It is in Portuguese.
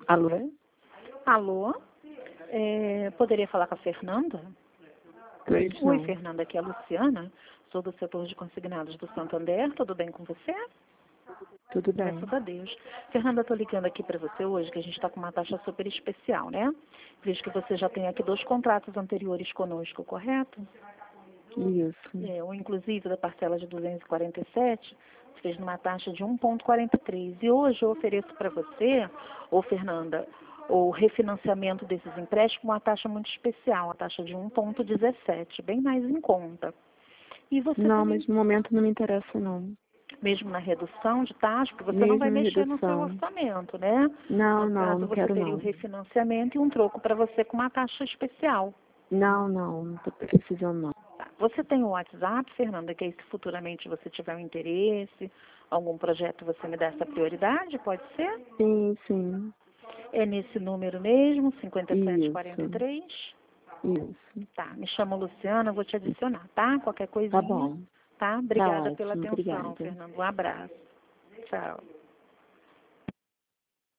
Alô? Alô? Poderia falar com a Fernanda? Pois Oi, não. Fernanda, aqui é a Luciana. Sou do setor de consignados do Santander. Tudo bem com você? Tudo bem. Graças a Deus. Fernanda, estou ligando aqui para você hoje, que a gente está com uma taxa super especial, né? Vejo que você já tem aqui 2 contratos anteriores conosco, correto? Isso. O inclusive da parcela de 247, você fez numa taxa de 1,43. E hoje eu ofereço para você, Fernanda, o refinanciamento desses empréstimos com uma taxa muito especial, a taxa de 1,17, bem mais em conta. E você Não, também, mas no momento não me interessa, não. mesmo na redução de taxa, porque você não vai Mesmo na mexer no seu redução. orçamento, né? Não, No não, caso, não você quero teria o não. refinanciamento e um troco para você com uma taxa especial. Não tô precisando não. Tá. Você tem o WhatsApp, Fernanda, que aí se futuramente você tiver um interesse, algum projeto, você me dá essa prioridade, pode ser? Sim. É nesse número mesmo, Isso. 5743? Isso. Tá, me chamo Luciana, eu vou te adicionar, tá? Qualquer Tá coisinha, bom. tá? Tá Obrigada pela ótimo, atenção, obrigada. Fernanda. Um abraço. Tchau.